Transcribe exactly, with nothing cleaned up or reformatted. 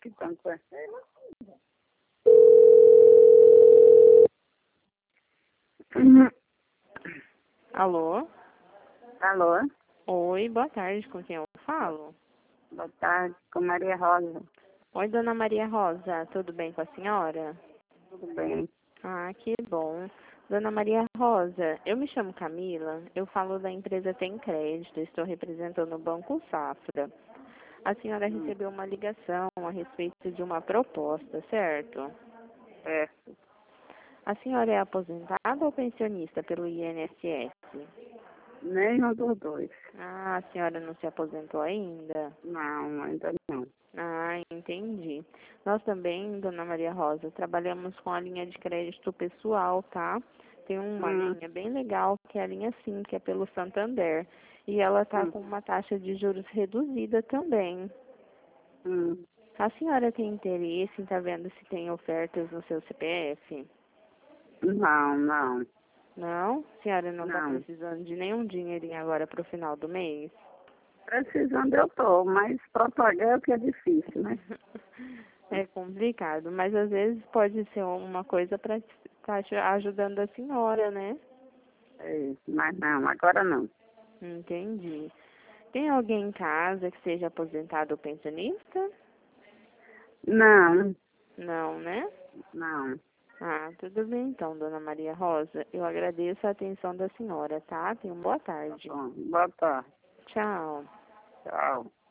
que estão com essa. Uhum. Alô? Alô? Oi, boa tarde, com quem eu falo? Boa tarde, com Maria Rosa. Oi, dona Maria Rosa, tudo bem com a senhora? Tudo bem? Ah, que bom. Dona Maria Rosa, eu me chamo Camila, eu falo da empresa Tem Crédito, estou representando o Banco Safra. A senhora Hum, recebeu uma ligação a respeito de uma proposta, certo? é, A senhora é aposentada ou pensionista pelo I N S S? nenhum dos dois. Ah, a senhora não se aposentou ainda? Não, ainda não. Ah, entendi. Nós também, dona Maria Rosa, trabalhamos com a linha de crédito pessoal, tá? Tem uma Hum, linha bem legal, que é a linha Sim, que é pelo Santander. E ela tá hum, com uma taxa de juros reduzida também. hum. A senhora tem interesse em estar vendo se tem ofertas no seu C P F? Não, não, Não? A senhora não está não. precisando de nenhum dinheirinho agora para o final do mês? Precisando eu tô, mas propagar é que é difícil, né? É complicado, mas às vezes pode ser uma coisa para estar ajudando a senhora, né? É, mas não, agora não. Entendi. Tem alguém em casa que seja aposentado ou pensionista? Não, Não, né? não. Ah, tudo bem então, dona Maria Rosa. Eu agradeço a atenção da senhora, tá? Tenha uma boa Tá tarde. bom. Boa tarde. Tchau. Tchau.